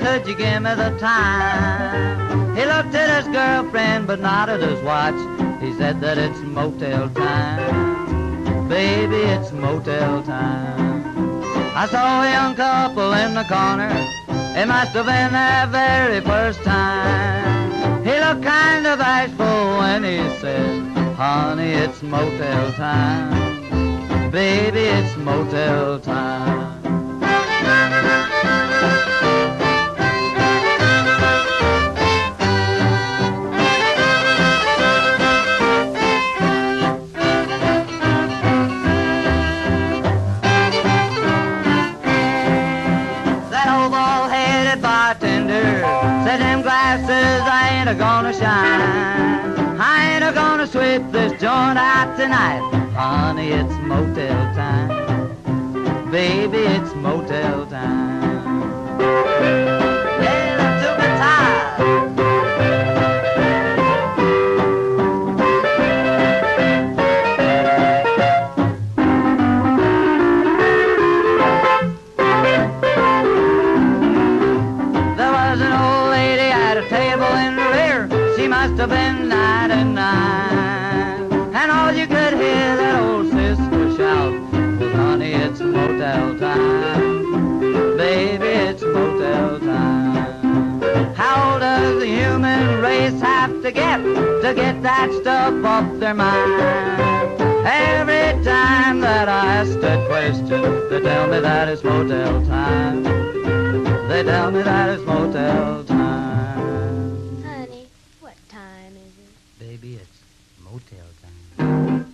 could you give me the time? He looked at his girlfriend but not at his watch. He said that it's motel time. Baby, it's motel time. I saw a young couple in the corner. It must have been their very first time. He looked kind of bashful when he said, honey, it's motel time. Baby, it's motel time. Bartender said them glasses ain't a-gonna shine. I ain't a-gonna sweep this joint out tonight. Honey, it's motel time. Baby, it's motel time. Yeah, that took me time. Must have been 99, and all you could hear that old sister shout was, honey, it's motel time. Baby, it's motel time. How does the human race have to get that stuff off their mind? Every time that I ask that question, they tell me that it's motel time. They tell me that it's motel time. Baby, it's motel time.